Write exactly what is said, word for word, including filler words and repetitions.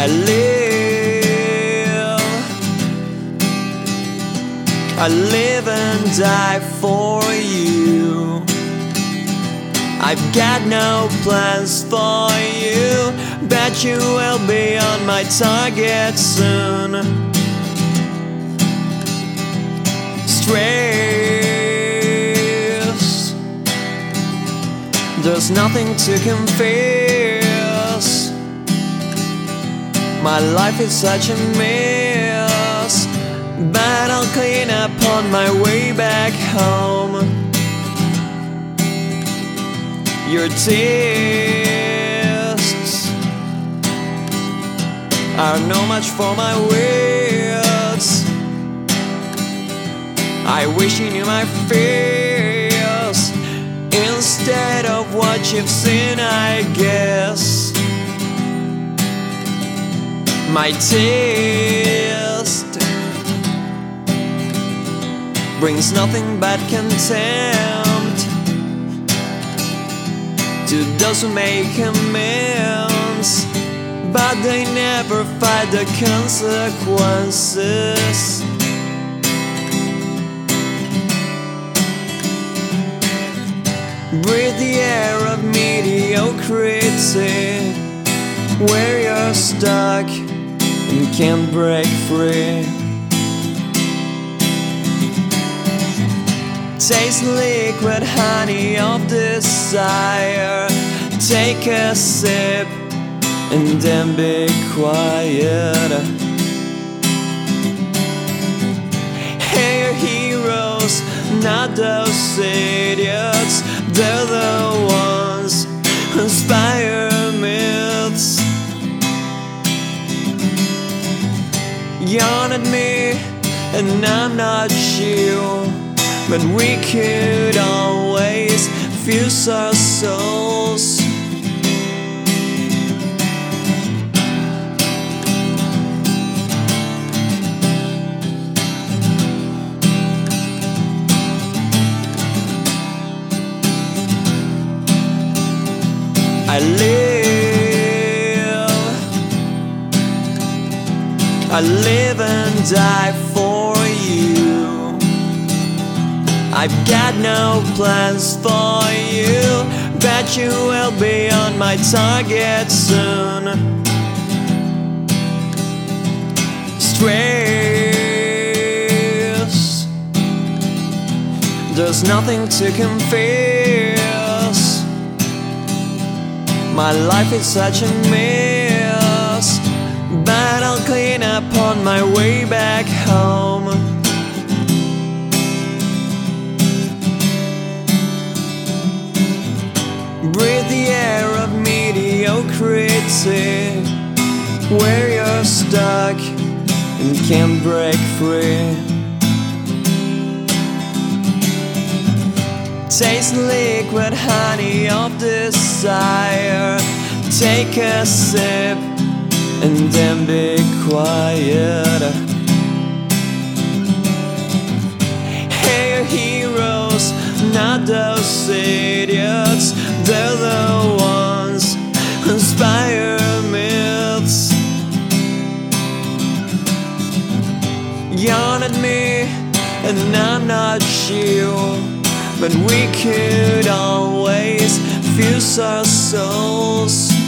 I live, I live and die for you. I've got no plans for you, but you will be on my target soon. Stress, there's nothing to confess. My life is such a mess, but I'll clean up on my way back home. Your tastes are no match for my words. I wish you knew my fears instead of what you've seen, I guess. My taste brings nothing but contempt to those who make amends, but they never fight the consequences. Breathe the air of mediocrity, where you're stuck and can't break free. Taste liquid honey of desire. Take a sip and then be quiet. Hey, your heroes, not those idiots. They're the ones who inspire myths. Yawn at me and I'm not you, but we could always fuse our souls. I live, I live and die for you. I've got no plans for you, but you will be on my target soon. Stress, there's nothing to confess. My life is such a mess, but I'll clean up on my way back home. Breathe the air of mediocrity, where you're stuck and can't break free. Taste liquid honey of desire. Take a sip and then be quiet. Hey, your heroes, not those idiots. They're the ones who inspire myths. Yawn at me and I'm not you, but we could always fuse our souls.